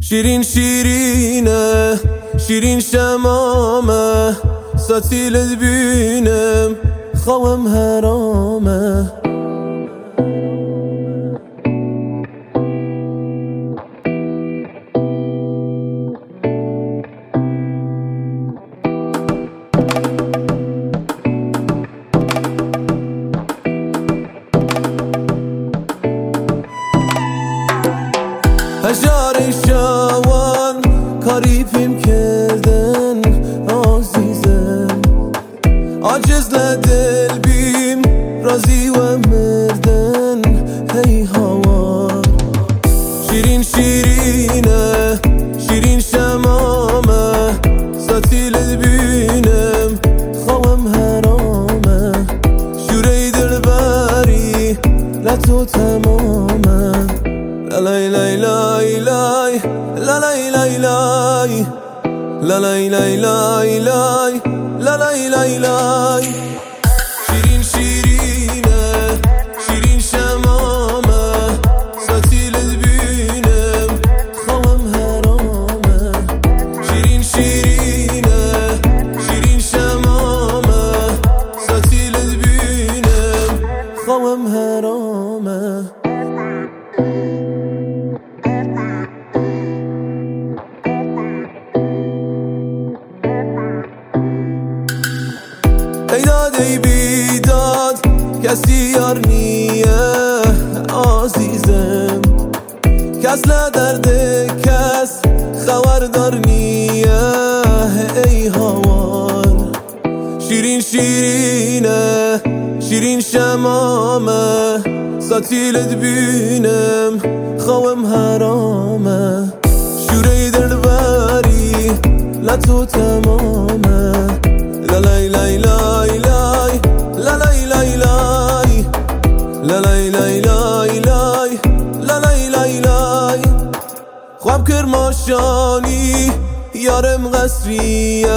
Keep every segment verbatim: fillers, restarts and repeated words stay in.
شیرین شیرینه شیرین شمامه ستیلت بینم خوام حرامه هجار شوان کاری پیم کردن عزیزم عاجز لدل بیم رازی و مردن هی هوار شیرین شیرینه شیرین شمامه ستیلت بینم خوام حرامه شوری دلبری لطو تمامه لا لا لا لا لا لا لا لا لا لا لا لا لا شیرین شیرینه شیرین شمامه ستیلت بینم خوام حرامه شیرین شیرینه شیرین شمامه ستیلت بینم خوام حرامه ای داد ای بیداد کسی یار نیه عزیزم کس لدرد کس خبردار نیه ای هوار شیرین شیرینه شیرین شمامه ستیلت بینم خوام حرامه شوری دلبری لطو تمامه لا لا لا لا لا لا لا لا لا لا لا لا لا خواب کرماشانی یارم قصریه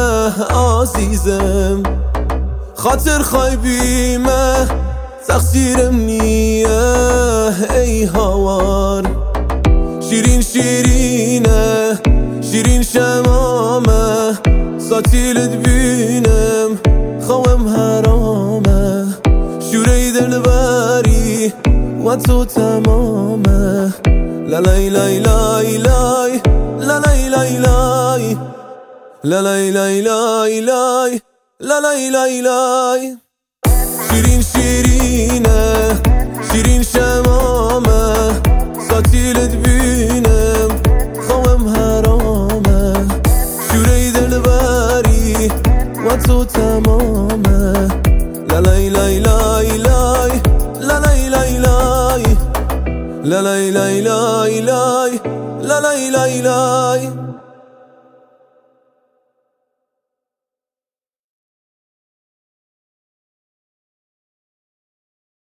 عزیزم خاطر خایبیمه تقصیرم نیه ای هوار شیرین شیرینه شیرین شمامه ستیلت بینم خوام حرامه شوری دلبری و تو تمامه لا لا لا لا لا لا لا لا لا لا لا لا لا شیرین شیرینه شیرین شمامه ستیلت بینم خوام حرامه شوری دلبری و تو تمامه لا لا لا لا لا لا لا لا لا لا لا لا لا لا لا لا